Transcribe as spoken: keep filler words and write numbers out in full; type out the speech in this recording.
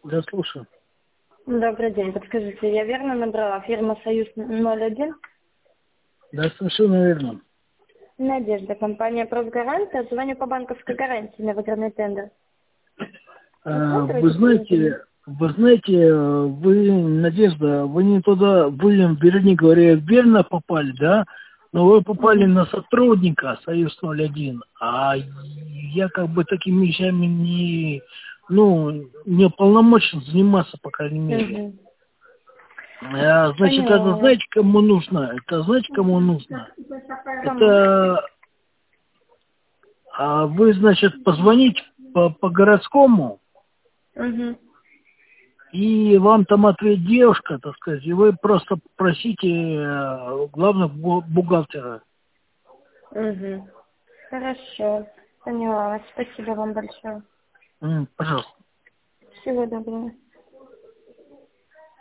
Да, слушаю. Добрый день. Подскажите, я верно набрала? Фирма «Союз ноль один»? Да, совершенно верно. Надежда, компания «Профгаранция». Звоню по банковской гарантии на выигранный тендер. А, вы знаете, вы знаете, вы, Надежда, вы не туда, вы, вернее говоря, верно попали, да? Но вы попали Угу. на сотрудника «Союз ноль один», а я как бы такими вещами не, ну, не уполномочен заниматься, по крайней мере. Угу. А, значит, это Поняла. знаете, кому нужно? Это знаете, кому нужно? Кому? Это а вы, значит, позвоните по, по городскому, Угу. и вам там ответит девушка, так сказать, и вы просто просите э, главного бу- бухгалтера. Угу. Хорошо. Поняла вас. Спасибо вам большое. М, пожалуйста. Всего доброго.